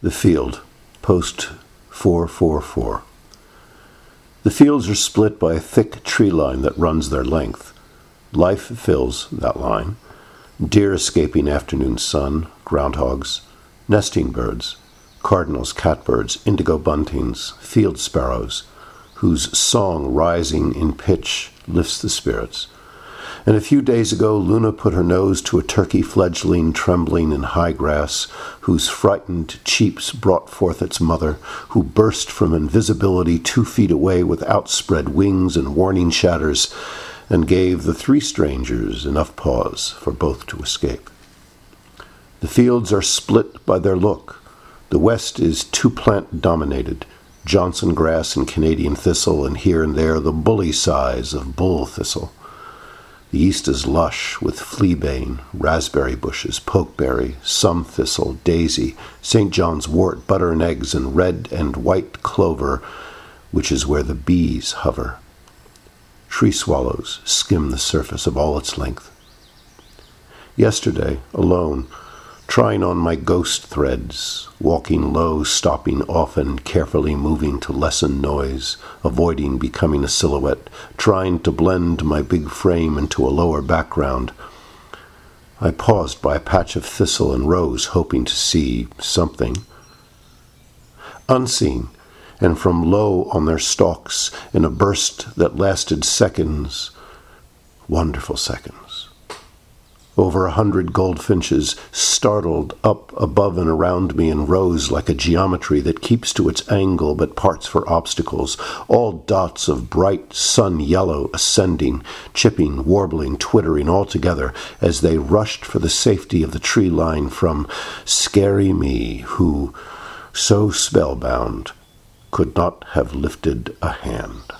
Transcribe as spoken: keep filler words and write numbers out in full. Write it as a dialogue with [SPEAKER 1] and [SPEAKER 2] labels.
[SPEAKER 1] The field, post four four four. The fields are split by a thick tree line that runs their length. Life fills that line. Deer escaping afternoon sun, groundhogs, nesting birds, cardinals, catbirds, indigo buntings, field sparrows, whose song rising in pitch lifts the spirits. And a few days ago, Luna put her nose to a turkey fledgling trembling in high grass, whose frightened cheeps brought forth its mother, who burst from invisibility two feet away with outspread wings and warning shatters, and gave the three strangers enough pause for both to escape. The fields are split by their look. The west is two-plant dominated, Johnson grass and Canadian thistle, and here and there the bully size of bull thistle. The east is lush with fleabane, raspberry bushes, pokeberry, some thistle, daisy, Saint John's wort, butter and eggs, and red and white clover, which is where the bees hover. Tree swallows skim the surface of all its length. Yesterday, alone, trying on my ghost threads, walking low, stopping often, carefully moving to lessen noise, avoiding becoming a silhouette, trying to blend my big frame into a lower background. I paused by a patch of thistle and rose, hoping to see something. Unseen, and from low on their stalks, in a burst that lasted seconds, wonderful seconds. Over a hundred goldfinches startled up above and around me and rose like a geometry that keeps to its angle but parts for obstacles, all dots of bright sun yellow ascending, chipping, warbling, twittering all together as they rushed for the safety of the tree line from scary me, who, so spellbound, could not have lifted a hand.